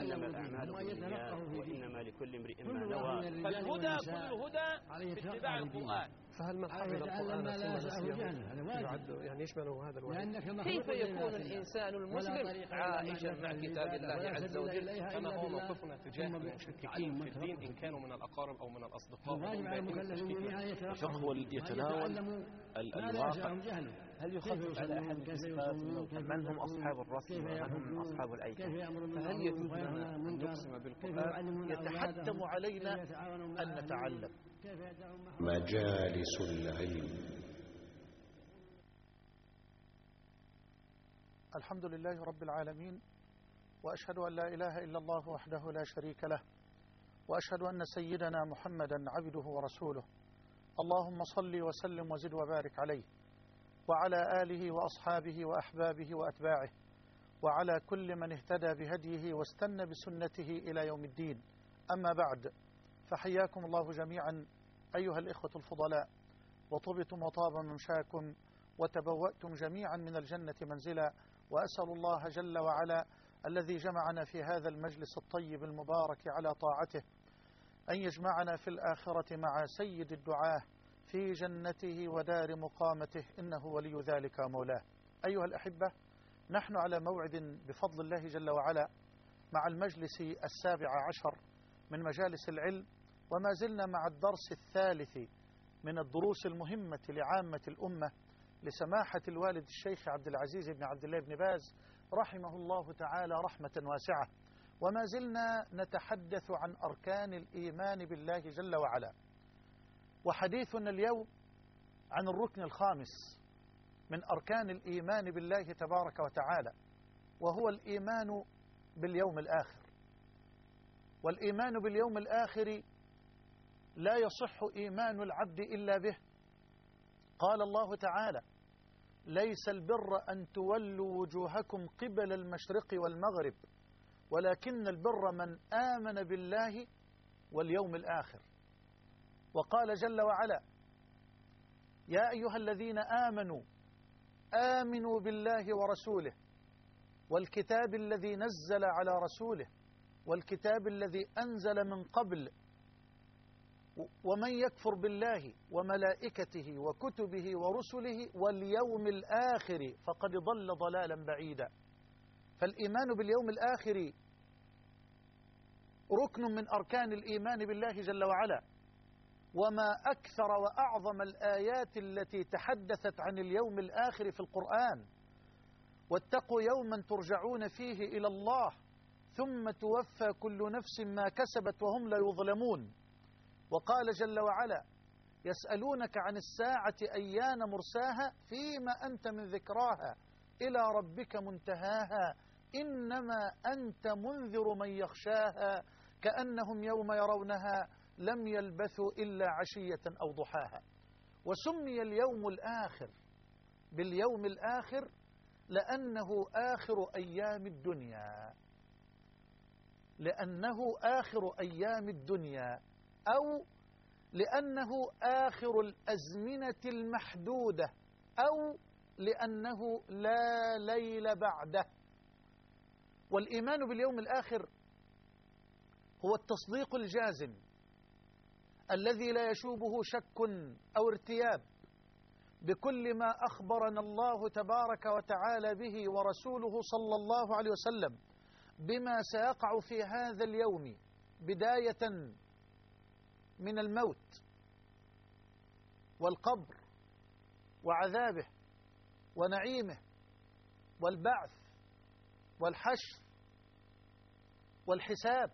إنما الأعمال بالنيات وإنما لكل امرئ ما نوى. فالهدى كل الهدى في اتباع القرآن. فهل من حفظ القرآن ثم نسيه يعد يعني يشمله هذا الوعيد؟ كيف يكون الإنسان المسلم عائشا مع كتاب الله عز وجل كما هو موقفنا تجاه المشككين في الدين إن كانوا من الأقارب أو من الأصدقاء الفقه يتناول الواقع. هل يخفف على أحد الإسقاط من هم أصحاب الرسم ومن هم أصحاب الأيكة؟ فهل يجوز لنا أن نقسم بالقرآن؟ يتحتم علينا أن نتعلم. مجالس العلم. الحمد لله رب العالمين، وأشهد أن لا إله إلا الله وحده لا شريك له، وأشهد أن سيدنا محمدا عبده ورسوله. اللهم صل وسلم وزد وبارك عليه وعلى آله وأصحابه وأحبابه وأتباعه وعلى كل من اهتدى بهديه واستنى بسنته إلى يوم الدين. أما بعد، فحياكم الله جميعا أيها الإخوة الفضلاء، وطبتم وطاب ممشاكم وتبوأتم جميعا من الجنة منزلا، وأسأل الله جل وعلا الذي جمعنا في هذا المجلس الطيب المبارك على طاعته أن يجمعنا في الآخرة مع سيد الدعاة في جنته ودار مقامته، إنه ولي ذلك مولاه. أيها الأحبة، نحن على موعد بفضل الله جل وعلا مع المجلس 17 من مجالس العلم، وما زلنا مع الدرس الثالث من الدروس المهمة لعامة الأمة لسماحة الوالد الشيخ عبد العزيز بن عبد الله بن باز رحمه الله تعالى رحمة واسعة، وما زلنا نتحدث عن أركان الإيمان بالله جل وعلا. وحديثنا اليوم عن الركن الخامس من أركان الإيمان بالله تبارك وتعالى، وهو الإيمان باليوم الآخر. والإيمان باليوم الآخر لا يصح إيمان العبد إلا به. قال الله تعالى: ليس البر أن تولوا وجوهكم قبل المشرق والمغرب ولكن البر من آمن بالله واليوم الآخر. وقال جل وعلا: يا أيها الذين آمنوا آمنوا بالله ورسوله والكتاب الذي نزل على رسوله والكتاب الذي أنزل من قبل ومن يكفر بالله وملائكته وكتبه ورسله واليوم الآخر فقد ضل ضلالا بعيدا. فالإيمان باليوم الآخر ركن من أركان الإيمان بالله جل وعلا، وما أكثر وأعظم الآيات التي تحدثت عن اليوم الآخر في القرآن. واتقوا يوما ترجعون فيه إلى الله ثم توفى كل نفس ما كسبت وهم لا يظلمون. وقال جل وعلا: يسألونك عن الساعة أيان مرساها فيما أنت من ذكراها إلى ربك منتهاها إنما أنت منذر من يخشاها كأنهم يوم يرونها لم يلبثوا إلا عشية أو ضحاها. وسمي اليوم الآخر باليوم الآخر لأنه آخر أيام الدنيا، لأنه آخر أيام الدنيا، أو لأنه آخر الأزمنة المحدودة، أو لأنه لا ليل بعده. والإيمان باليوم الآخر هو التصديق الجازم الذي لا يشوبه شك أو ارتياب بكل ما أخبرنا الله تبارك وتعالى به ورسوله صلى الله عليه وسلم بما سيقع في هذا اليوم، بداية من الموت والقبر وعذابه ونعيمه والبعث والحشر والحساب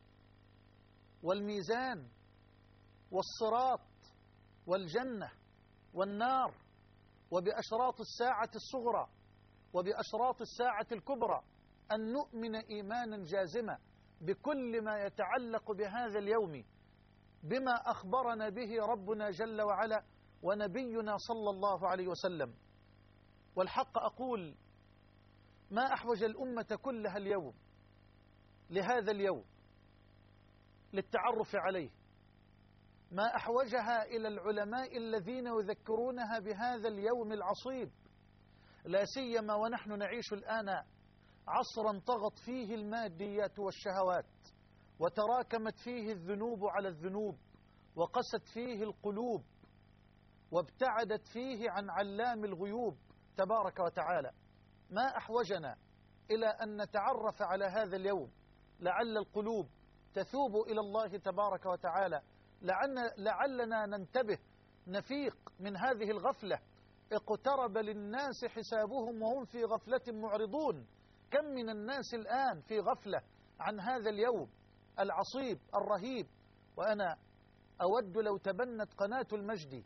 والميزان والصراط والجنة والنار، وبأشراط الساعة الصغرى وبأشراط الساعة الكبرى، أن نؤمن إيمانا جازما بكل ما يتعلق بهذا اليوم بما أخبرنا به ربنا جل وعلا ونبينا صلى الله عليه وسلم. والحق أقول: ما أحوج الأمة كلها اليوم لهذا اليوم للتعرف عليه، ما أحوجها إلى العلماء الذين يذكرونها بهذا اليوم العصيب، لا سيما ونحن نعيش الآن عصرا طغت فيه الماديات والشهوات، وتراكمت فيه الذنوب على الذنوب، وقست فيه القلوب، وابتعدت فيه عن علام الغيوب تبارك وتعالى. ما أحوجنا إلى أن نتعرف على هذا اليوم، لعل القلوب تثوب إلى الله تبارك وتعالى، لعلنا ننتبه نفيق من هذه الغفلة. اقترب للناس حسابهم وهم في غفلة معرضون. كم من الناس الآن في غفلة عن هذا اليوم العصيب الرهيب. وأنا أود لو تبنت قناة المجد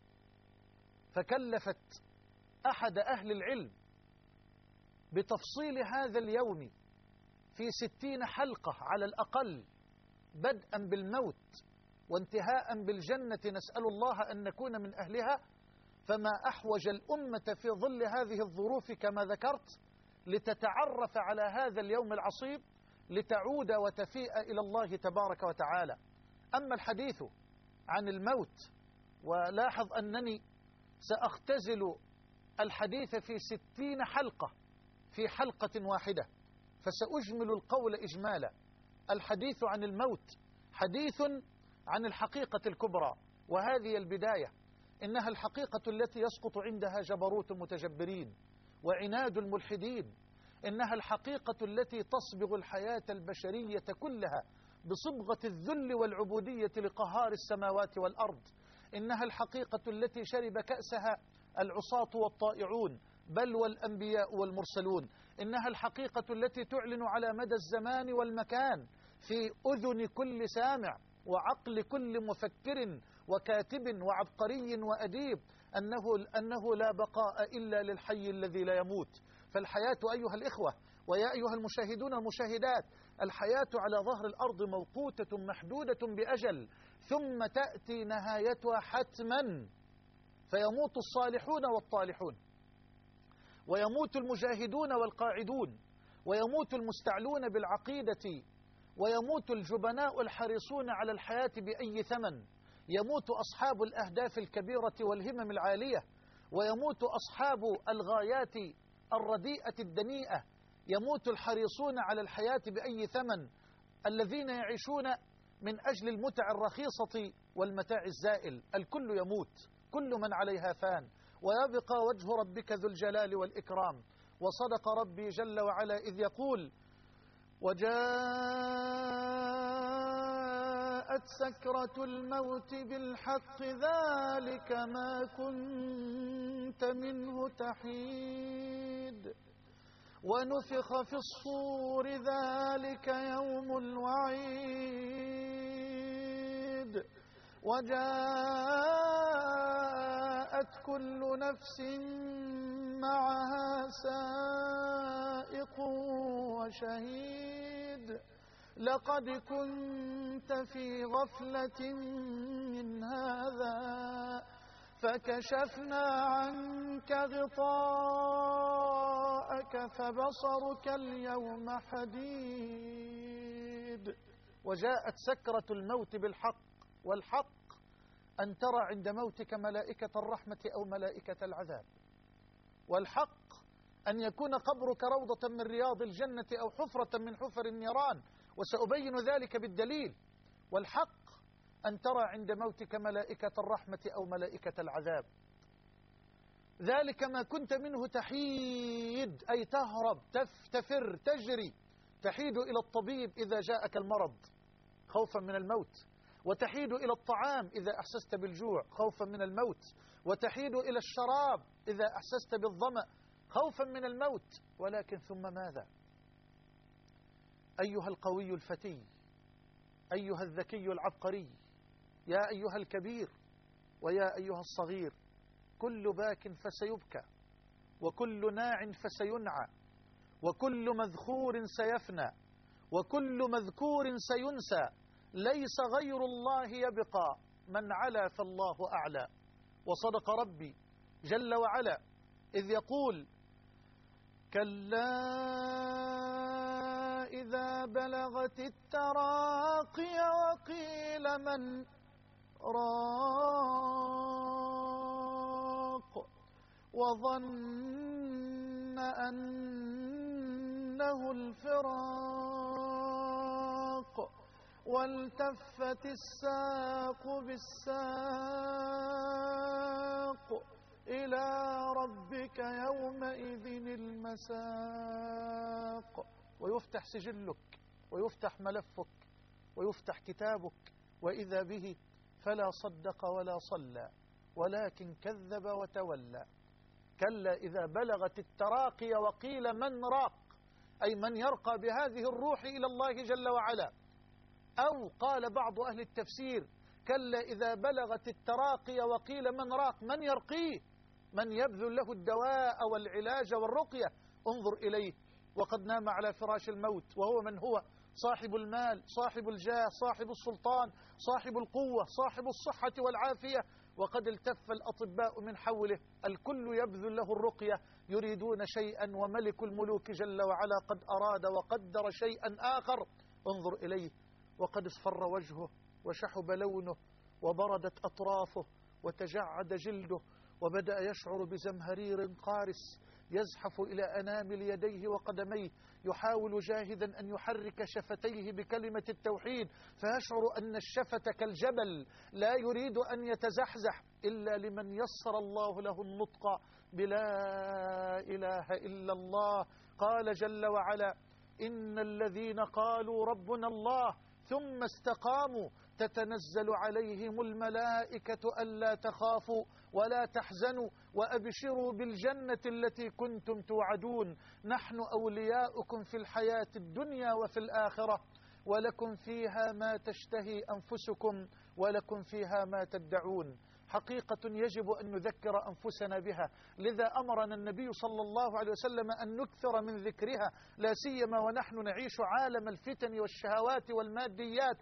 فكلفت أحد أهل العلم بتفصيل هذا اليوم في 60 حلقة على الأقل، بدءا بالموت وانتهاء بالجنة، نسأل الله أن نكون من أهلها. فما أحوج الأمة في ظل هذه الظروف كما ذكرت لتتعرف على هذا اليوم العصيب، لتعود وتفيء إلى الله تبارك وتعالى. أما الحديث عن الموت، ولاحظ أنني سأختزل الحديث في 60 حلقة في حلقة واحدة، فسأجمل القول إجمالا. الحديث عن الموت حديث عن الحقيقة الكبرى، وهذه البداية. إنها الحقيقة التي يسقط عندها جبروت المتجبرين وعناد الملحدين. إنها الحقيقة التي تصبغ الحياة البشرية كلها بصبغة الذل والعبودية لقهار السماوات والأرض. إنها الحقيقة التي شرب كأسها العصاة والطائعون، بل والأنبياء والمرسلون. إنها الحقيقة التي تعلن على مدى الزمان والمكان في أذن كل سامع وعقل كل مفكر وكاتب وعبقري وأديب أنه لا بقاء إلا للحي الذي لا يموت. فالحياة أيها الإخوة ويا أيها المشاهدون المشاهدات، الحياة على ظهر الأرض موقوتة محدودة بأجل، ثم تأتي نهايتها حتما، فيموت الصالحون والطالحون، ويموت المجاهدون والقاعدون، ويموت المستعلون بالعقيدة، ويموت الجبناء الحريصون على الحياة بأي ثمن، يموت أصحاب الأهداف الكبيرة والهمم العالية، ويموت أصحاب الغايات الرديئة الدنيئة، يموت الحريصون على الحياة بأي ثمن، الذين يعيشون من أجل المتع الرخيصة والمتاع الزائل. الكل يموت، كل من عليها فان، ويبقى وجه ربك ذو الجلال والإكرام. وصدق ربي جل وعلا إذ يقول: وجاءت سكرة الموت بالحق ذلك ما كنت منه تحيد، ونفخ في الصور ذلك يوم الوعيد، وجاءت كل نفس معها سائق وشهيد، لقد كنت في غفلة من هذا فكشفنا عنك غطاءك فبصرك اليوم حديد. وجاءت سكرة الموت بالحق، والحق أن ترى عند موتك ملائكة الرحمة أو ملائكة العذاب، والحق أن يكون قبرك روضة من رياض الجنة أو حفرة من حفر النيران، وسأبين ذلك بالدليل. والحق أن ترى عند موتك ملائكة الرحمة أو ملائكة العذاب. ذلك ما كنت منه تحيد، أي تهرب، تفر، تجري، تحيد إلى الطبيب إذا جاءك المرض خوفا من الموت، وتحيد إلى الطعام إذا أحسست بالجوع خوفا من الموت، وتحيد إلى الشراب إذا أحسست بالظمأ خوفا من الموت. ولكن ثم ماذا؟ أيها القوي الفتي، أيها الذكي العبقري، يا أيها الكبير ويا أيها الصغير، كل باك فسيبكى، وكل ناع فسينعى، وكل مذخور سيفنى، وكل مذكور سينسى، ليس غير الله يبقى، من علا فالله أعلى. وصدق ربي جل وعلا إذ يقول: كلا إذا بلغت التراقي وقيل من راق وظن أن إنه الفراق والتفت الساق بالساق إلى ربك يومئذ المساق. ويفتح سجلك ويفتح ملفك ويفتح كتابك، وإذا به فلا صدق ولا صلى ولكن كذب وتولى. كلا إذا بلغت التراقي وقيل من راق، أي من يرقى بهذه الروح إلى الله جل وعلا. أو قال بعض أهل التفسير كلا إذا بلغت التراقي وقيل من راق، من يرقيه؟ من يبذل له الدواء والعلاج والرقية. انظر إليه وقد نام على فراش الموت، وهو من هو؟ صاحب المال، صاحب الجاه، صاحب السلطان، صاحب القوة، صاحب الصحة والعافية، وقد التف الأطباء من حوله، الكل يبذل له الرقية، يريدون شيئا وملك الملوك جل وعلا قد أراد وقدر شيئا آخر. انظر إليه وقد اصفر وجهه وشحب لونه وبردت أطرافه وتجعد جلده، وبدأ يشعر بزمهرير قارس يزحف إلى أنامل يديه وقدميه، يحاول جاهدا أن يحرك شفتيه بكلمة التوحيد، فيشعر أن الشفة كالجبل لا يريد أن يتزحزح إلا لمن يسر الله له النطق بلا إله إلا الله. قال جل وعلا: إن الذين قالوا ربنا الله ثم استقاموا تتنزل عليهم الملائكة ألا تخافوا ولا تحزنوا وأبشروا بالجنة التي كنتم توعدون، نحن أولياؤكم في الحياة الدنيا وفي الآخرة، ولكم فيها ما تشتهي أنفسكم ولكم فيها ما تدعون. حقيقة يجب أن نذكر أنفسنا بها، لذا أمرنا النبي صلى الله عليه وسلم أن نكثر من ذكرها، لا سيما ونحن نعيش عالم الفتن والشهوات والماديات.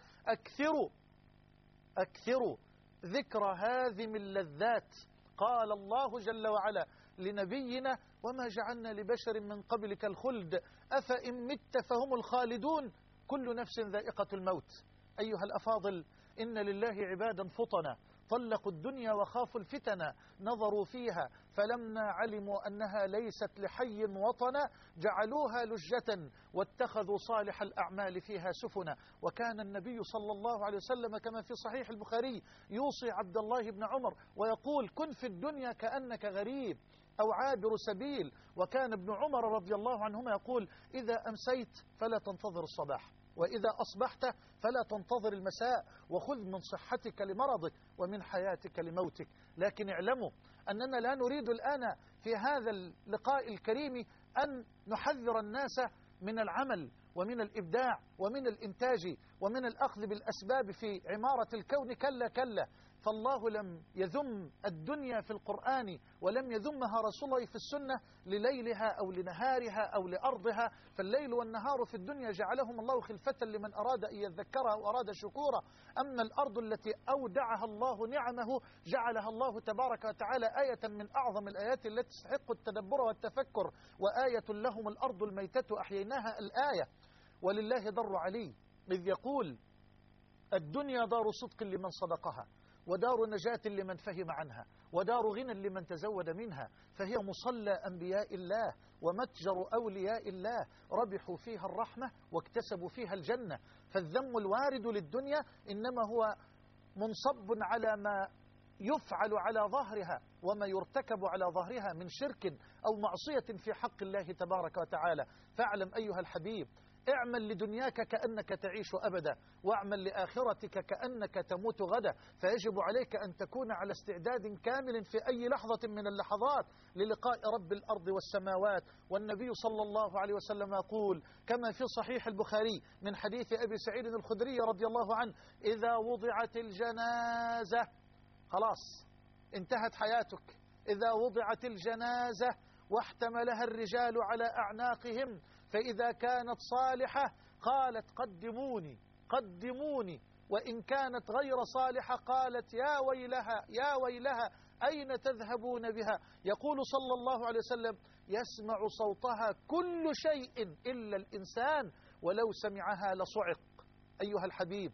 أكثروا ذكر هذه اللذات. قال الله جل وعلا لنبينا: وما جعلنا لبشر من قبلك الخلد أفإن مت فهم الخالدون كل نفس ذائقة الموت. أيها الأفاضل، إن لله عبادا فطنا طلقوا الدنيا وخافوا الفتن، نظروا فيها فلما علموا أنها ليست لحي وطنا جعلوها لجة واتخذوا صالح الأعمال فيها سفنا. وكان النبي صلى الله عليه وسلم كما في صحيح البخاري يوصي عبد الله بن عمر ويقول: كن في الدنيا كأنك غريب أو عابر سبيل. وكان ابن عمر رضي الله عنهما يقول: إذا أمسيت فلا تنتظر الصباح، وإذا أصبحت فلا تنتظر المساء، وخذ من صحتك لمرضك ومن حياتك لموتك. لكن اعلموا أننا لا نريد الآن في هذا اللقاء الكريم أن نحذر الناس من العمل ومن الإبداع ومن الإنتاج ومن الأخذ بالأسباب في عمارة الكون. كلا كلا، فالله لم يذم الدنيا في القرآن ولم يذمها رسول الله في السنة لليلها أو لنهارها أو لأرضها، فالليل والنهار في الدنيا جعلهم الله خلفة لمن أراد أن يذكرها وأراد شكورا. أما الأرض التي أودعها الله نعمه جعلها الله تبارك وتعالى آية من أعظم الآيات التي تستحق التدبر والتفكر. وآية لهم الأرض الميتة أحييناها الآية. ولله در علي إذ يقول: الدنيا دار صدق لمن صدقها، ودار نجاة لمن فهم عنها، ودار غنى لمن تزود منها، فهي مصلى أنبياء الله ومتجر أولياء الله، ربحوا فيها الرحمة واكتسبوا فيها الجنة. فالذم الوارد للدنيا إنما هو منصب على ما يفعل على ظهرها وما يرتكب على ظهرها من شرك أو معصية في حق الله تبارك وتعالى. فاعلم أيها الحبيب: اعمل لدنياك كأنك تعيش أبدا، واعمل لآخرتك كأنك تموت غدا. فيجب عليك أن تكون على استعداد كامل في أي لحظة من اللحظات للقاء رب الأرض والسماوات. والنبي صلى الله عليه وسلم يقول كما في صحيح البخاري من حديث أبي سعيد الخدري رضي الله عنه: إذا وضعت الجنازة، خلاص انتهت حياتك، إذا وضعت الجنازة واحتملها الرجال على أعناقهم، فإذا كانت صالحة قالت: قدموني قدموني، وإن كانت غير صالحة قالت: يا ويلها يا ويلها أين تذهبون بها؟ يقول صلى الله عليه وسلم: يسمع صوتها كل شيء إلا الإنسان، ولو سمعها لصعق. أيها الحبيب،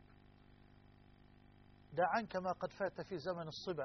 دع عنك ما قد فات في زمن الصبا،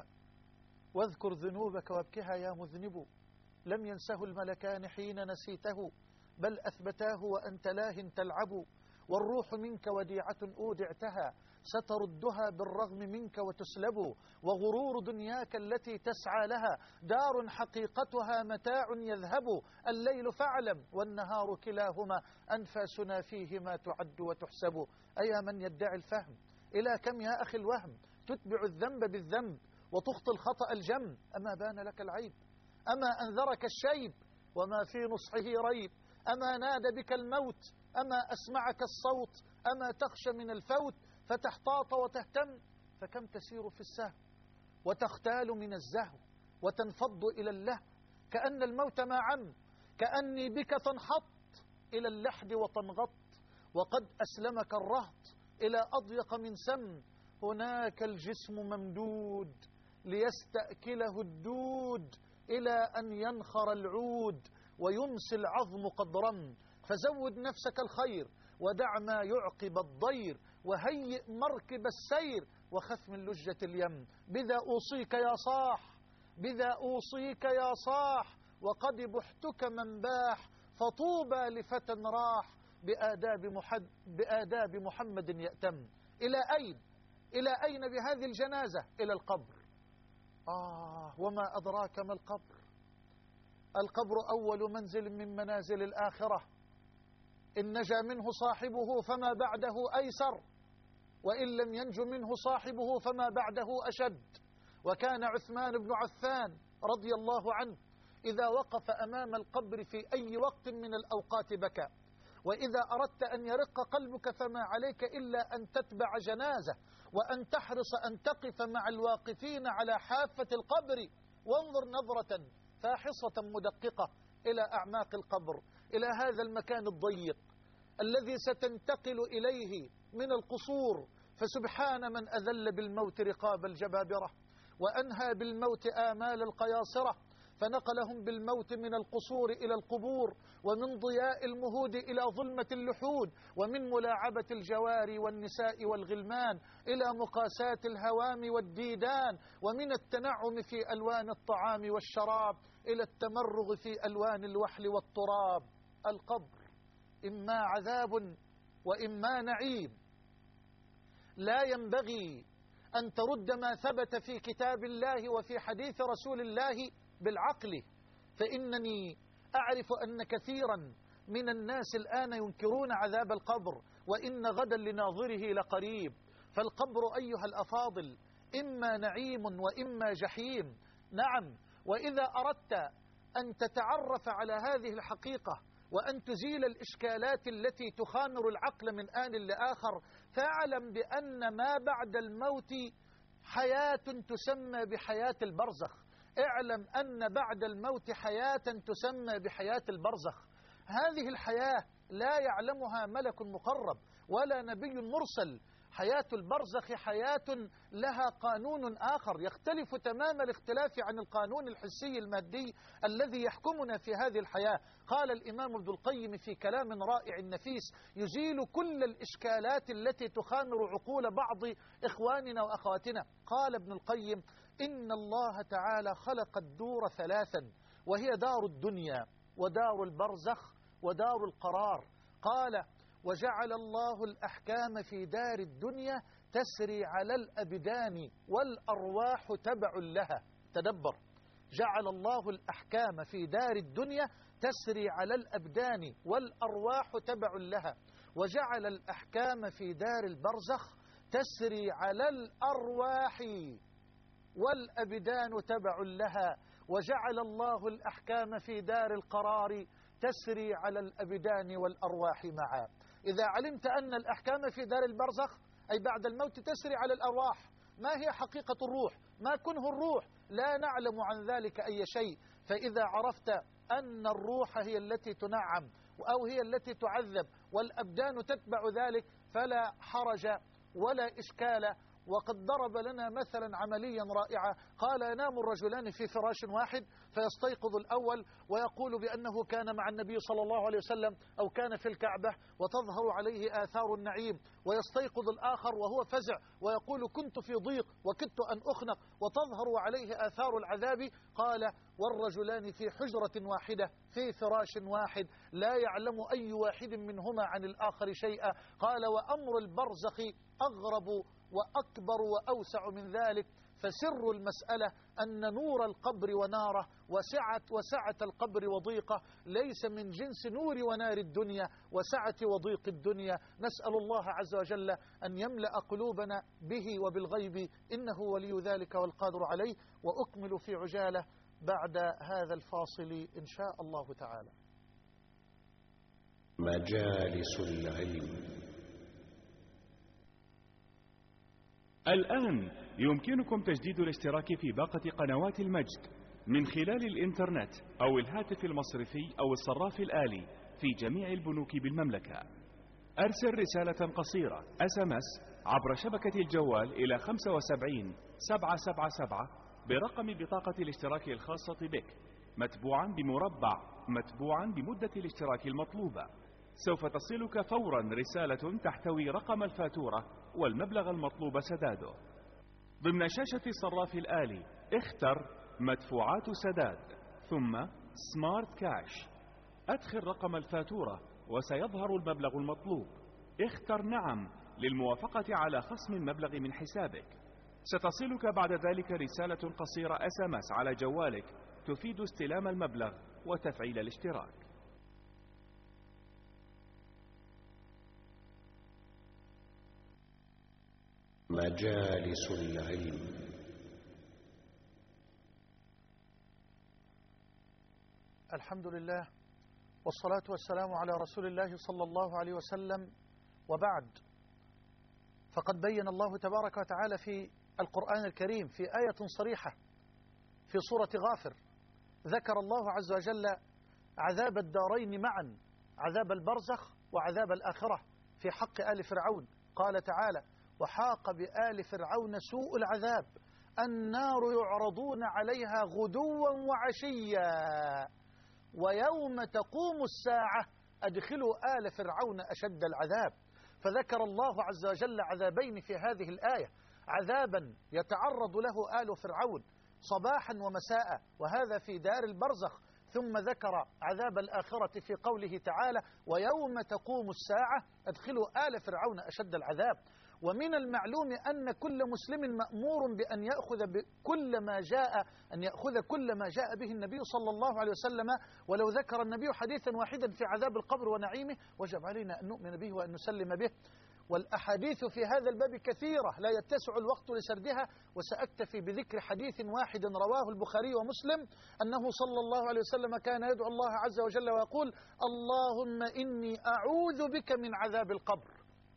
واذكر ذنوبك وابكها يا مذنب، لم ينسه الملكان حين نسيته، بل أثبتاه وأنت لاه تلعب، والروح منك وديعة أودعتها ستردها بالرغم منك وتسلب، وغرور دنياك التي تسعى لها دار حقيقتها متاع يذهب، الليل فاعلم والنهار كلاهما أنفاسنا فيهما تعد وتحسب. أيا من يدعي الفهم إلى كم يا أخي الوهم تتبع الذنب بالذنب وتخطي الخطأ الجم، أما بان لك العيب أما أنذرك الشيب وما في نصحه ريب، أما نادى بك الموت أما أسمعك الصوت، أما تخشى من الفوت فتحتاط وتهتم، فكم تسير في السهو وتختال من الزهو وتنفض إلى اللهو، كأن الموت ما عم كأني بك تنحط إلى اللحد وتنغط، وقد أسلمك الرهط إلى أضيق من سم، هناك الجسم ممدود ليستأكله الدود إلى أن ينخر العود ويمسي العظم قد رم، فزود نفسك الخير ودع ما يعقب الضير، وهيئ مركب السير وخف من لجة اليم، بذا أوصيك يا صاح بذا أوصيك يا صاح، وقد بحتك من باح، فطوبى لفتى راح بآداب محمد يأتم. إلى أين بهذه الجنازة؟ إلى القبر. وما أدراك ما القبر؟ القبر أول منزل من منازل الآخرة، إن نجا منه صاحبه فما بعده أيسر، وإن لم ينج منه صاحبه فما بعده أشد. وكان عثمان بن عفان رضي الله عنه إذا وقف أمام القبر في أي وقت من الأوقات بكى، وإذا أردت أن يرق قلبك فما عليك إلا أن تتبع جنازة، وأن تحرص أن تقف مع الواقفين على حافة القبر، وانظر نظرة فاحصة مدققة إلى أعماق القبر، إلى هذا المكان الضيق الذي ستنتقل إليه من القصور. فسبحان من أذل بالموت رقاب الجبابرة، وأنهى بالموت آمال القياصرة، فنقلهم بالموت من القصور إلى القبور، ومن ضياء المهود إلى ظلمة اللحود، ومن ملاعبة الجواري والنساء والغلمان إلى مقاسات الهوام والديدان، ومن التنعم في ألوان الطعام والشراب إلى التمرغ في ألوان الوحل والتراب. القبر إما عذاب وإما نعيم، لا ينبغي أن ترد ما ثبت في كتاب الله وفي حديث رسول الله بالعقل، فإنني أعرف أن كثيرا من الناس الآن ينكرون عذاب القبر، وإن غدا لناظره لقريب. فالقبر أيها الأفاضل إما نعيم وإما جحيم. نعم، وإذا أردت أن تتعرف على هذه الحقيقة وأن تزيل الإشكالات التي تخامر العقل من آن لآخر، فاعلم بأن ما بعد الموت حياة تسمى بحياة البرزخ. اعلم أن بعد الموت حياة تسمى بحياة البرزخ. هذه الحياة لا يعلمها ملك مقرب ولا نبي مرسل. حياة البرزخ حياة لها قانون آخر يختلف تمام الاختلاف عن القانون الحسي المادي الذي يحكمنا في هذه الحياة. قال الإمام ابن القيم في كلام رائع نفيس يزيل كل الإشكالات التي تخامر عقول بعض إخواننا وأخواتنا. قال ابن القيم: إن الله تعالى خلق الدور ثلاثا، وهي دار الدنيا ودار البرزخ ودار القرار. قال: وجعل الله الأحكام في دار الدنيا تسري على الأبدان والأرواح تبع لها. تدبر، جعل الله الأحكام في دار الدنيا تسري على الأبدان والأرواح تبع لها، وجعل الأحكام في دار البرزخ تسري على الأرواح والأبدان تبع لها، وجعل الله الأحكام في دار القرار تسري على الأبدان والأرواح معا. إذا علمت أن الأحكام في دار البرزخ أي بعد الموت تسري على الأرواح، ما هي حقيقة الروح؟ ما كنه الروح؟ لا نعلم عن ذلك أي شيء. فإذا عرفت أن الروح هي التي تنعم أو هي التي تعذب والأبدان تتبع ذلك، فلا حرج ولا إشكال وقد ضرب لنا مثلا عمليا رائعا، قال ينام الرجلان في فراش واحد فيستيقظ الأول ويقول بأنه كان مع النبي صلى الله عليه وسلم أو كان في الكعبة وتظهر عليه آثار النعيم، ويستيقظ الآخر وهو فزع ويقول كنت في ضيق وكدت أن أخنق وتظهر عليه آثار العذاب. قال والرجلان في حجرة واحدة في فراش واحد لا يعلم أي واحد منهما عن الآخر شيئا. قال وأمر البرزخ أغرب وأكبر وأوسع من ذلك، فسر المسألة أن نور القبر وناره وسعة القبر وضيقه ليس من جنس نور ونار الدنيا وسعة وضيق الدنيا. نسأل الله عز وجل أن يملأ قلوبنا به وبالغيب، إنه ولي ذلك والقادر عليه. وأكمل في عجالة بعد هذا الفاصل إن شاء الله تعالى. مجالس العلم. الآن يمكنكم تجديد الاشتراك في باقة قنوات المجد من خلال الإنترنت أو الهاتف المصرفي أو الصراف الآلي في جميع البنوك بالمملكة. أرسل رسالة قصيرة SMS عبر شبكة الجوال إلى 75777 برقم بطاقة الاشتراك الخاصة بك، متبوعا بمربع متبوعا بمدة الاشتراك المطلوبة. سوف تصلك فورا رسالة تحتوي رقم الفاتورة والمبلغ المطلوب سداده. ضمن شاشة الصراف الآلي اختر مدفوعات سداد ثم سمارت كاش، أدخل رقم الفاتورة وسيظهر المبلغ المطلوب. اختر نعم للموافقة على خصم المبلغ من حسابك. ستصلك بعد ذلك رسالة قصيرة SMS على جوالك تفيد استلام المبلغ وتفعيل الاشتراك. مجالس العلم. الحمد لله والصلاة والسلام على رسول الله صلى الله عليه وسلم، وبعد، فقد بين الله تبارك وتعالى في القرآن الكريم في آية صريحة في سورة غافر، ذكر الله عز وجل عذاب الدارين معا، عذاب البرزخ وعذاب الآخرة في حق آل فرعون. قال تعالى وحاق بآل فرعون سوء العذاب النار يعرضون عليها غدوا وعشيا ويوم تقوم الساعة أدخلوا آل فرعون أشد العذاب. فذكر الله عز وجل عذابين في هذه الآية، عذابا يتعرض له آل فرعون صباحا ومساء وهذا في دار البرزخ، ثم ذكر عذاب الآخرة في قوله تعالى ويوم تقوم الساعة أدخلوا آل فرعون أشد العذاب. ومن المعلوم أن كل مسلم مأمور بأن يأخذ كل ما جاء به النبي صلى الله عليه وسلم، ولو ذكر النبي حديثا واحدا في عذاب القبر ونعيمه وجب علينا أن نؤمن به وأن نسلم به. والأحاديث في هذا الباب كثيرة لا يتسع الوقت لسردها، وسأكتفي بذكر حديث واحد رواه البخاري ومسلم أنه صلى الله عليه وسلم كان يدعو الله عز وجل ويقول اللهم إني أعوذ بك من عذاب القبر،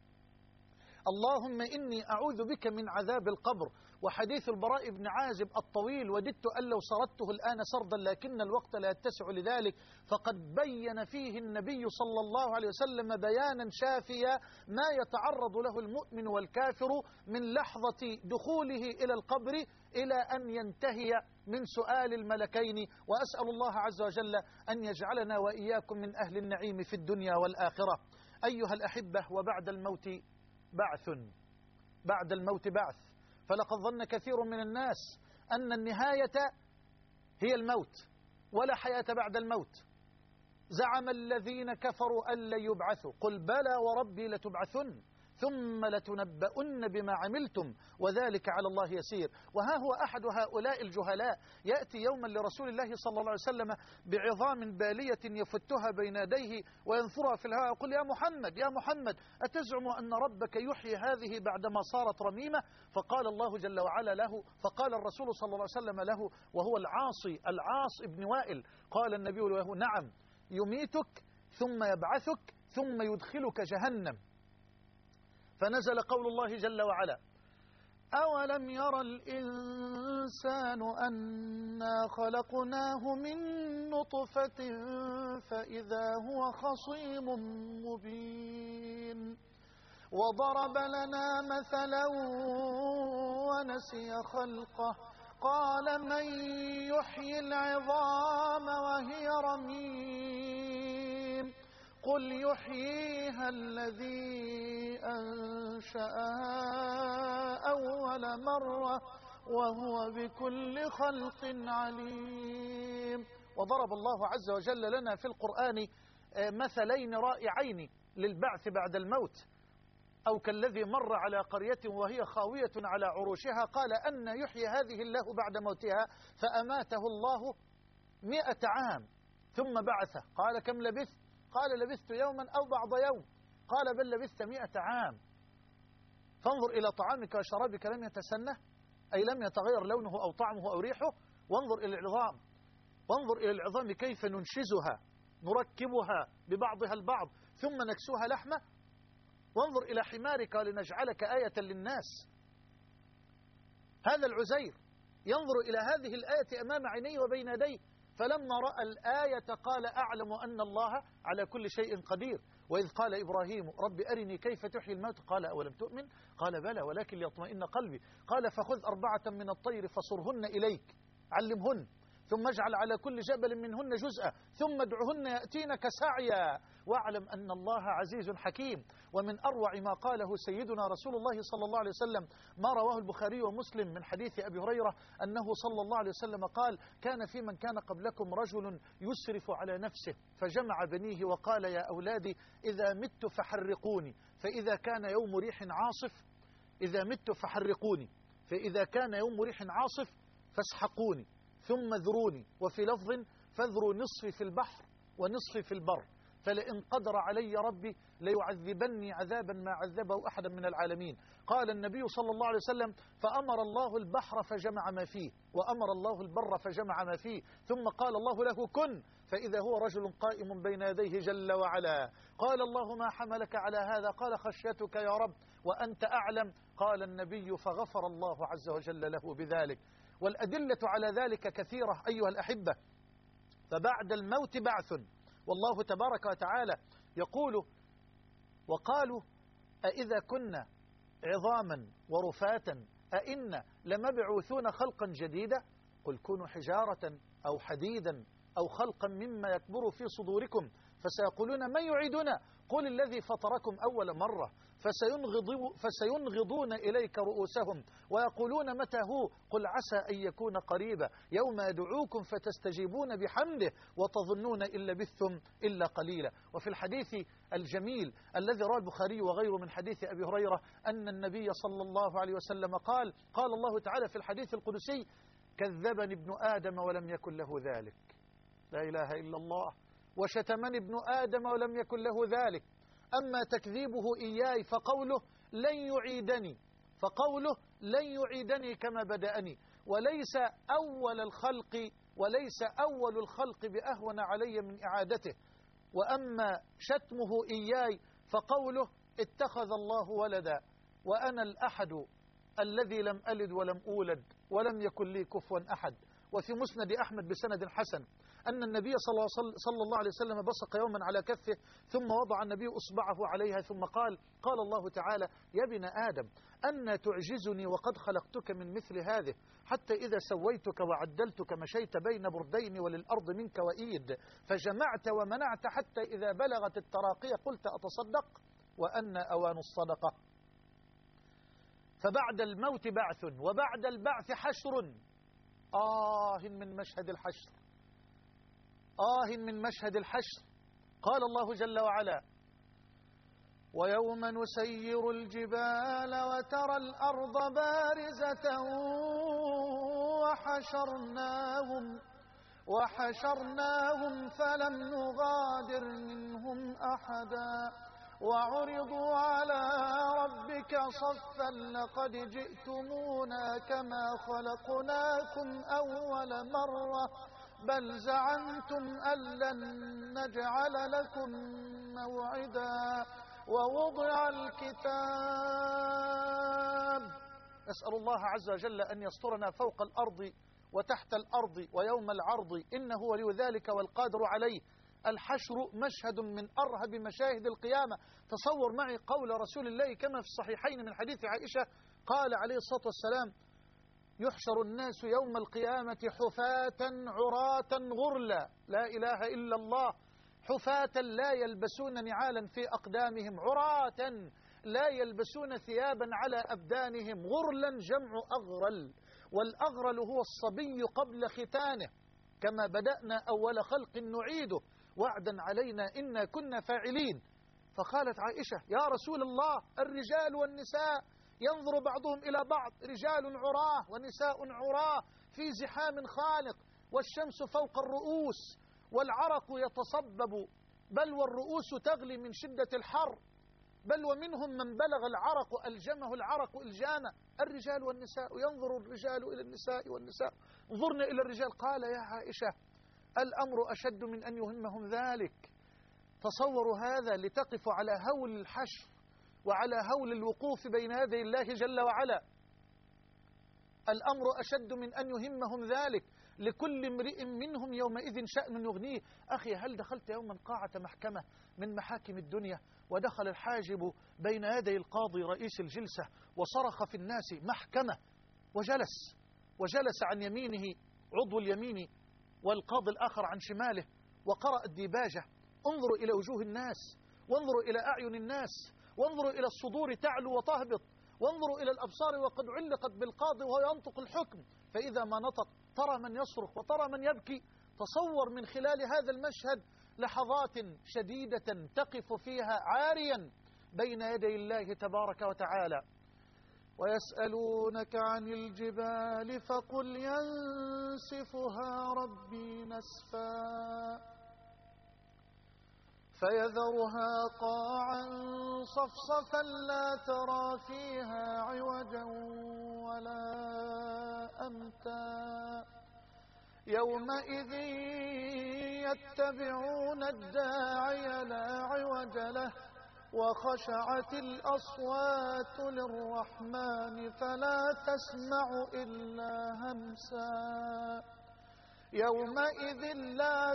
اللهم إني أعوذ بك من عذاب القبر. وحديث البراء بن عازب الطويل وددت أن لو سردته الآن سردا لكن الوقت لا يتسع لذلك، فقد بين فيه النبي صلى الله عليه وسلم بيانا شافيا ما يتعرض له المؤمن والكافر من لحظة دخوله إلى القبر إلى أن ينتهي من سؤال الملكين. وأسأل الله عز وجل أن يجعلنا وإياكم من أهل النعيم في الدنيا والآخرة. أيها الأحبة، وبعد الموت بعث، بعد الموت بعث. فلقد ظن كثير من الناس أن النهاية هي الموت ولا حياة بعد الموت. زعم الذين كفروا أن لن يبعثوا، قل بلى وربي لتبعثن ثم لتنبؤن بما عملتم وذلك على الله يسير. وها هو أحد هؤلاء الجهلاء يأتي يوما لرسول الله صلى الله عليه وسلم بعظام بالية يفتها بين يديه وينثرها في الهواء يقول يا محمد يا محمد أتزعم أن ربك يحيي هذه بعدما صارت رميمة؟ فقال الله جل وعلا له، فقال الرسول صلى الله عليه وسلم له وهو العاص ابن وائل، قال النبي له نعم يميتك ثم يبعثك ثم يدخلك جهنم. فنزل قول الله جل وعلا أولم يرى الإنسان أنا خلقناه من نطفة فإذا هو خصيم مبين وضرب لنا مثلا ونسي خلقه قال من يحيي العظام وهي رميم قل يحييها الذي أنشأها أول مرة وهو بكل خلق عليم. وضرب الله عز وجل لنا في القرآن مثلين رائعين للبعث بعد الموت. أو كالذي مر على قرية وهي خاوية على عروشها قال أن يحيي هذه الله بعد موتها فأماته الله 100 عام ثم بعثه. قال كم لبثت؟ قال لبثت يوما أو بعض يوم. قال بل لبثت 100 عام. فانظر إلى طعامك وشرابك لم يتسنه، أي لم يتغير لونه أو طعمه أو ريحه. وانظر إلى العظام، وانظر إلى العظام كيف ننشزها نركبها ببعضها البعض ثم نكسوها لحمة. وانظر إلى حمارك لنجعلك آية للناس. هذا العزير ينظر إلى هذه الآية أمام عينيه وبين يديه، فلما رأى الآية قال أعلم أن الله على كل شيء قدير. وإذ قال إبراهيم رب أرني كيف تحيي الموت قال أولم تؤمن قال بلى ولكن ليطمئن قلبي قال فخذ 4 من الطير فصرهن إليك علمهن ثم اجعل على كل جبل منهن جزءا ثم ادعهن يأتينك سعيا واعلم أن الله عزيز حكيم. ومن أروع ما قاله سيدنا رسول الله صلى الله عليه وسلم ما رواه البخاري ومسلم من حديث أبي هريرة أنه صلى الله عليه وسلم قال كان في من كان قبلكم رجل يسرف على نفسه فجمع بنيه وقال يا أولادي إذا مت فحرقوني فإذا كان يوم ريح عاصف إذا مت فحرقوني فإذا كان يوم ريح عاصف فاسحقوني ثم ذروني وفي لفظ فاذروا نصفي في البحر ونصفي في البر فلئن قدر علي ربي ليعذبني عذابا ما عذبه أحدا من العالمين. قال النبي صلى الله عليه وسلم فأمر الله البحر فجمع ما فيه وأمر الله البر فجمع ما فيه ثم قال الله له كن فإذا هو رجل قائم بين يديه جل وعلا. قال الله ما حملك على هذا قال خشيتك يا رب وأنت أعلم. قال النبي فغفر الله عز وجل له بذلك. والأدلة على ذلك كثيرة أيها الأحبة. فبعد الموت بعث، والله تبارك وتعالى يقول وقالوا أإذا كنا عظاما ورفاتا أئنا لمبعوثون خلقا جديدا قل كونوا حجارة أو حديدا أو خلقا مما يكبر في صدوركم فسيقولون من يعيدنا قل الذي فطركم أول مرة فسينغضون إليك رؤوسهم ويقولون متى هو قل عسى أن يكون قريبا يوم يدعوكم فتستجيبون بحمده وتظنون إن لبثتم إلا قليلا. وفي الحديث الجميل الذي رواه البخاري وغيره من حديث أبي هريرة أن النبي صلى الله عليه وسلم قال الله تعالى في الحديث القدسي كذبني ابن آدم ولم يكن له ذلك. لا إله إلا الله. وشتمني ابن آدم ولم يكن له ذلك. أما تكذيبه إياي فقوله لن يعيدني كما بدأني وليس أول الخلق بأهون علي من إعادته. وأما شتمه إياي فقوله اتخذ الله ولدا وأنا الأحد الذي لم ألد ولم أولد ولم يكن لي كفوا أحد. وفي مسند أحمد بسند حسن أن النبي صلى الله عليه وسلم بصق يوما على كفه ثم وضع النبي أصبعه عليها ثم قال الله تعالى يا ابن آدم أن تعجزني وقد خلقتك من مثل هذه حتى إذا سويتك وعدلتك مشيت بين بردين وللأرض منك وإيد فجمعت ومنعت حتى إذا بلغت التراقية قلت أتصدق وأن أوان الصدقة. فبعد الموت بعث وبعد البعث حشر. من مشهد الحشر من مشهد الحشر. قال الله جل وعلا ويوم نسير الجبال وترى الأرض بارزة وحشرناهم فلم نغادر منهم أحدا وعرضوا على ربك صفا لقد جئتمونا كما خلقناكم أول مرة بل زعمتم أن لن نجعل لكم موعدا ووضع الكتاب. نسأل الله عز وجل أن يسترنا فوق الأرض وتحت الأرض ويوم العرض إنه ولي ذلك والقادر عليه. الحشر مشهد من أرهب مشاهد القيامة. تصور معي قول رسول الله كما في الصحيحين من حديث عائشة قال عليه الصلاة والسلام يحشر الناس يوم القيامة حفاة عراة غرلا، لا إله إلا الله، حفاة لا يلبسون نعالا في أقدامهم، عراة لا يلبسون ثيابا على أبدانهم، غرلا جمع أغرل، والأغرل هو الصبي قبل ختانه، كما بدأنا أول خلق نعيده وعدا علينا إنا كنا فاعلين. فقالت عائشة: يا رسول الله، الرجال والنساء ينظر بعضهم إلى بعض، رجال عراه ونساء عراه في زحام خانق، والشمس فوق الرؤوس، والعرق يتصبب، بل والرؤوس تغلي من شدة الحر، بل ومنهم من بلغ العرق ألجمه العرق إلجاما. الرجال والنساء، ينظر الرجال إلى النساء والنساء انظرن إلى الرجال. قال: يا عائشة، الأمر أشد من أن يهمهم ذلك. تصوروا هذا لتقف على هول الحشر وعلى هول الوقوف بين يدي الله جل وعلا. الأمر أشد من أن يهمهم ذلك، لكل امرئ منهم يومئذ شأن يغنيه. أخي، هل دخلت يوما قاعة محكمة من محاكم الدنيا ودخل الحاجب بين يدي القاضي رئيس الجلسة وصرخ في الناس محكمة، وجلس عن يمينه عضو اليمين والقاضي الآخر عن شماله وقرأ الديباجة؟ انظروا إلى وجوه الناس، وانظروا إلى أعين الناس، وانظروا إلى الصدور تعلو وتهبط، وانظروا إلى الأبصار وقد علقت بالقاضي وهو ينطق الحكم، فإذا ما نطق ترى من يصرخ وترى من يبكي. تصور من خلال هذا المشهد لحظات شديدة تقف فيها عاريا بين يدي الله تبارك وتعالى. ويسألونك عن الجبال فقل ينسفها ربي نسفا فيذرها قاعا صفصفا لا ترى فيها عوجا ولا أمتا يومئذ يتبعون الداعي لا عوج له وخشعت الأصوات للرحمن فلا تسمع إلا همسا يومئذ لا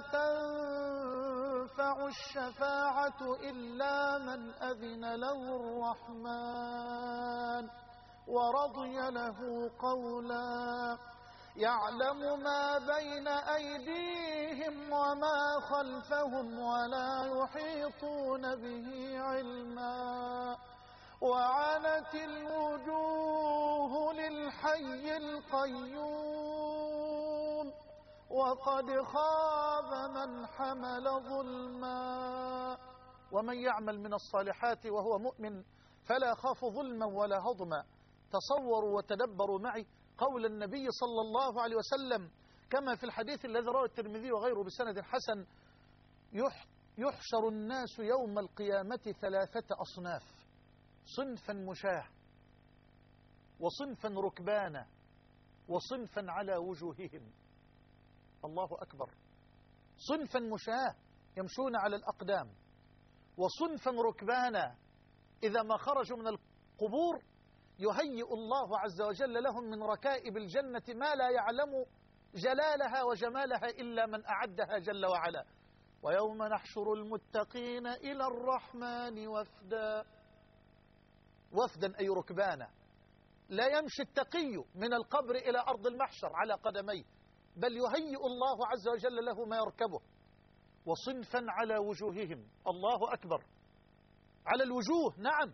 تنفع الشفاعة إلا من أذن له الرحمن ورضي له قولا يعلم ما بين أيديهم وما خلفهم ولا يحيطون به علما وعنت الوجوه للحي القيوم وقد خاب من حمل ظلما ومن يعمل من الصالحات وهو مؤمن فلا يخاف ظلما ولا هضما. تصوروا وتدبروا معي قول النبي صلى الله عليه وسلم كما في الحديث الذي رواه الترمذي وغيره بسند حسن: يحشر الناس يوم القيامة 3 أصناف، صنفا مشاة وصنفا ركبانا وصنفا على وجوههم. الله أكبر. صنفا مشاة يمشون على الأقدام، وصنفا ركبانا إذا ما خرجوا من القبور يهيئ الله عز وجل لهم من ركائب الجنة ما لا يعلم جلالها وجمالها إلا من أعدها جل وعلا. ويوم نحشر المتقين إلى الرحمن وفدا، وفدا أي ركبانا. لا يمشي التقي من القبر إلى أرض المحشر على قدميه، بل يهيئ الله عز وجل له ما يركبه. وصنفا على وجوههم، الله أكبر، على الوجوه، نعم.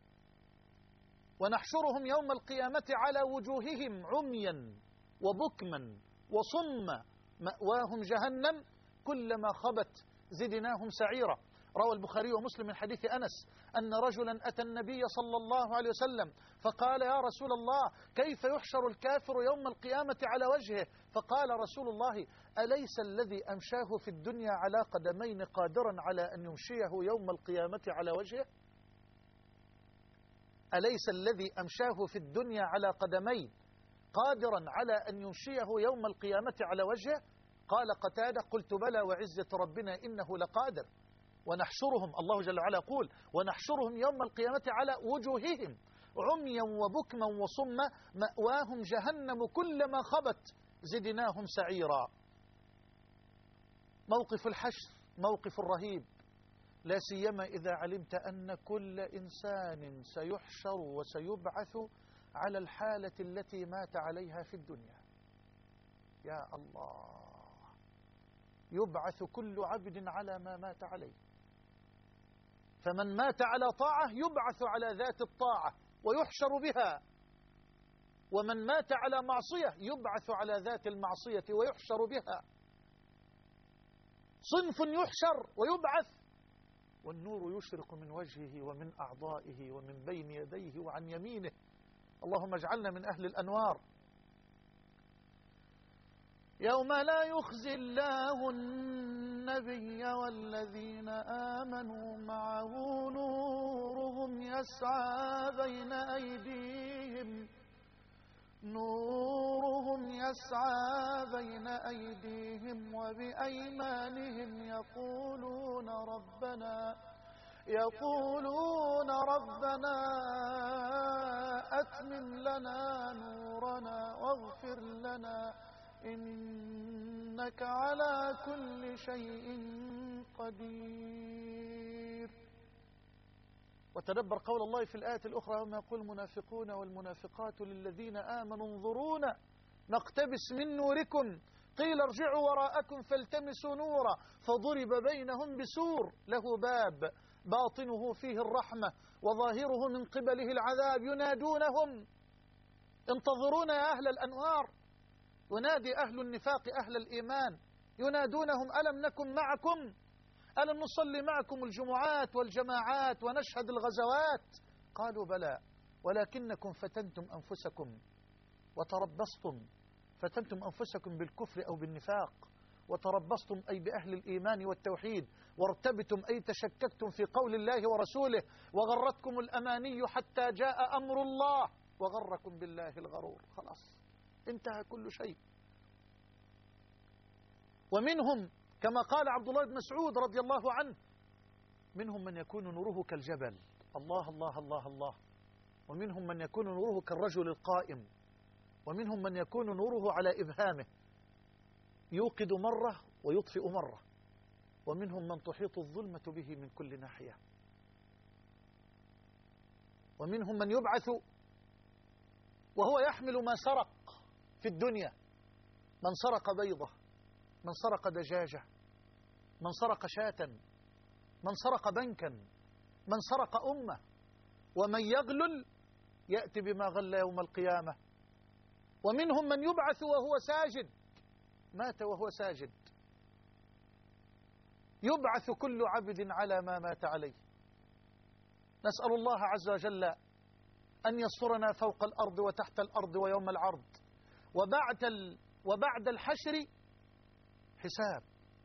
ونحشرهم يوم القيامة على وجوههم عميا وبكما وصما مأواهم جهنم كلما خبت زدناهم سعيرا. روى البخاري ومسلم من حديث أنس أن رجلا أتى النبي صلى الله عليه وسلم فقال: يا رسول الله، كيف يحشر الكافر يوم القيامة على وجهه؟ فقال رسول الله: أليس الذي أمشاه في الدنيا على قدمين قادرا على أن يمشيه يوم القيامة على وجهه؟ أليس الذي أمشاه في الدنيا على قدمين قادرا على أن يمشيه يوم القيامة على وجهه؟ قال قتادة: قلت بلى وعزة ربنا إنه لقادر. ونحشرهم، الله جل وعلا يقول: ونحشرهم يوم القيامة على وجوههم عميا وبكما وصما مأواهم جهنم كلما خبت زدناهم سعيرا. موقف الحشر موقف رهيب، لا سيما إذا علمت أن كل إنسان سيحشر وسيبعث على الحالة التي مات عليها في الدنيا. يا الله، يبعث كل عبد على ما مات عليه، فمن مات على طاعة يبعث على ذات الطاعة ويحشر بها، ومن مات على معصية يبعث على ذات المعصية ويحشر بها. صنف يحشر ويبعث والنور يشرق من وجهه ومن أعضائه ومن بين يديه وعن يمينه. اللهم اجعلنا من أهل الأنوار. يوم لا يخزي الله النبي والذين آمنوا معه نورهم يسعى بين أيديهم وبأيمانهم يقولون ربنا أتمم لنا نورنا واغفر لنا إنك على كل شيء قدير. وتدبر قول الله في الآية الأخرى: وما يقول المنافقون والمنافقات للذين آمنوا انظرونا نقتبس من نوركم قيل ارجعوا وراءكم فالتمسوا نورا فضرب بينهم بسور له باب باطنه فيه الرحمة وظاهره من قبله العذاب ينادونهم. انتظرونا يا أهل الأنوار. ينادي أهل النفاق أهل الإيمان، ينادونهم: ألم نكن معكم؟ ألم نصلي معكم الجمعات والجماعات ونشهد الغزوات؟ قالوا بلى ولكنكم فتنتم أنفسكم وتربصتم، فتنتم أنفسكم بالكفر أو بالنفاق، وتربصتم أي بأهل الإيمان والتوحيد، وارتبتم أي تشككتم في قول الله ورسوله، وغرتكم الأماني حتى جاء أمر الله وغركم بالله الغرور. خلاص انتهى كل شيء. ومنهم كما قال عبد الله بن مسعود رضي الله عنه: منهم من يكون نوره كالجبل، الله الله الله الله، ومنهم من يكون نوره كالرجل القائم، ومنهم من يكون نوره على إبهامه يوقد مرة ويطفئ مرة، ومنهم من تحيط الظلمة به من كل ناحية، ومنهم من يبعث وهو يحمل ما سرق في الدنيا، من سرق بيضة، من سرق دجاجة، من سرق شاة، من سرق بنكا، من سرق أمة، ومن يغلل يأتي بما غل يوم القيامة. ومنهم من يبعث وهو ساجد، مات وهو ساجد. يبعث كل عبد على ما مات عليه. نسأل الله عز وجل أن يسترنا فوق الأرض وتحت الأرض ويوم العرض، وبعد الحشر حساب،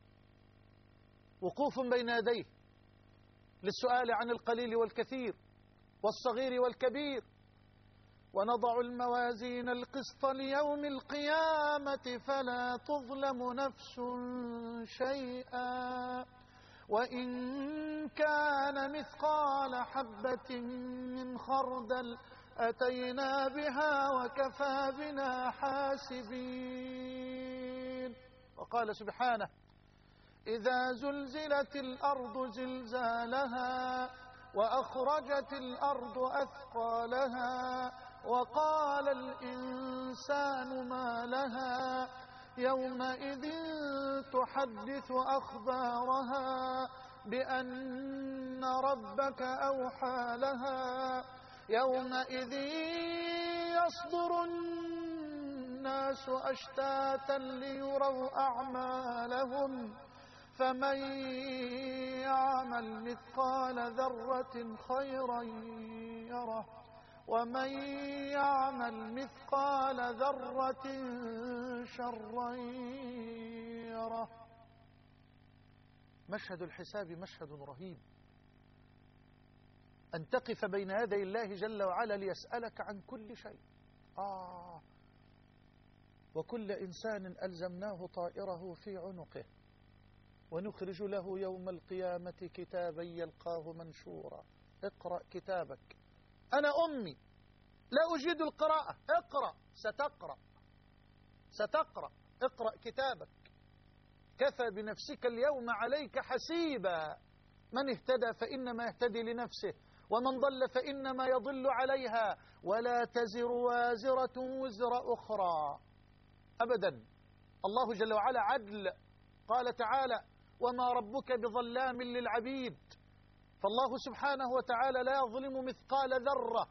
وقوف بين يديه للسؤال عن القليل والكثير والصغير والكبير. ونضع الموازين القسط ليوم القيامة فلا تظلم نفس شيئا وإن كان مثقال حبة من خردل أتينا بها وكفى بنا حاسبين. وقال سبحانه: إذا زلزلت الأرض زلزالها وأخرجت الأرض أثقالها وقال الإنسان ما لها يومئذ تحدث أخبارها بأن ربك أوحى لها يومئذ يصدر الناس أشتاتا ليروا أعمالهم فمن يعمل مثقال ذرة خيرا يره ومن يعمل مثقال ذرة شرا يره. مشهد الحساب مشهد رهيب، أن تقف بين يدي الله جل وعلا ليسألك عن كل شيء. وكل إنسان ألزمناه طائره في عنقه ونخرج له يوم القيامة كتابا يلقاه منشورا اقرأ كتابك. أنا أمي لا أجيد القراءة، اقرأ ستقرأ اقرأ كتابك. كفى بنفسك اليوم عليك حسيبا. من اهتدى فإنما يهتدي لنفسه ومن ضل فإنما يضل عليها ولا تزر وازرة وزر أخرى أبدا. الله جل وعلا عدل، قال تعالى وما ربك بظلام للعبيد، فالله سبحانه وتعالى لا يظلم مثقال ذرة.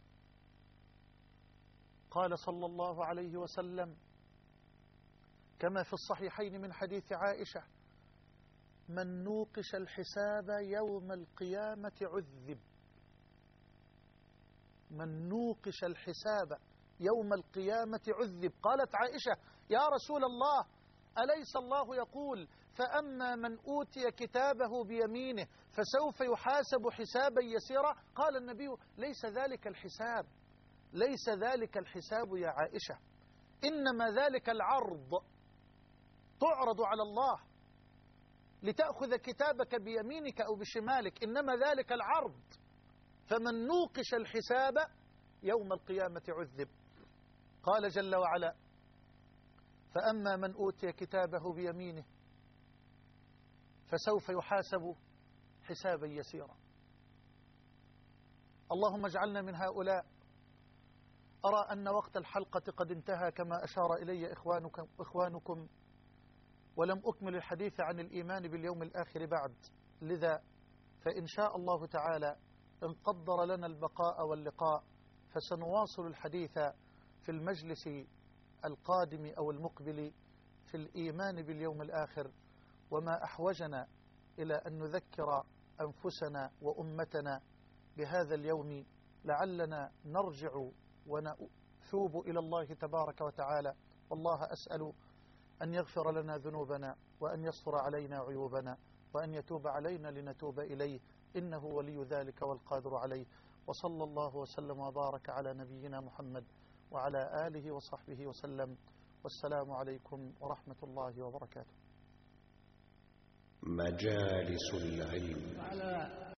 قال صلى الله عليه وسلم كما في الصحيحين من حديث عائشة: من نوقش الحساب يوم القيامة عذب. من نوقش الحساب يوم القيامة عذب. قالت عائشة: يا رسول الله، أليس الله يقول فأما من أوتي كتابه بيمينه فسوف يحاسب حسابا يسيرا؟ قال النبي: ليس ذلك الحساب، ليس ذلك الحساب يا عائشة، إنما ذلك العرض، تعرض على الله لتأخذ كتابك بيمينك أو بشمالك، إنما ذلك العرض. فمن نوقش الحساب يوم القيامة عذب. قال جل وعلا: فأما من أوتي كتابه بيمينه فسوف يحاسب حسابا يسيرا. اللهم اجعلنا من هؤلاء. أرى أن وقت الحلقة قد انتهى كما أشار إلي إخوانكم، ولم أكمل الحديث عن الإيمان باليوم الآخر بعد، لذا فإن شاء الله تعالى إن قدر لنا البقاء واللقاء فسنواصل الحديث في المجلس القادم أو المقبل في الإيمان باليوم الآخر، وما أحوجنا إلى أن نذكر أنفسنا وأمتنا بهذا اليوم لعلنا نرجع ونثوب إلى الله تبارك وتعالى. والله أسأل أن يغفر لنا ذنوبنا وأن يستر علينا عيوبنا وأن يتوب علينا لنتوب إليه، إنه ولي ذلك والقادر عليه. وصلى الله وسلم وبارك على نبينا محمد وعلى آله وصحبه وسلم، والسلام عليكم ورحمة الله وبركاته. مجالس العلم.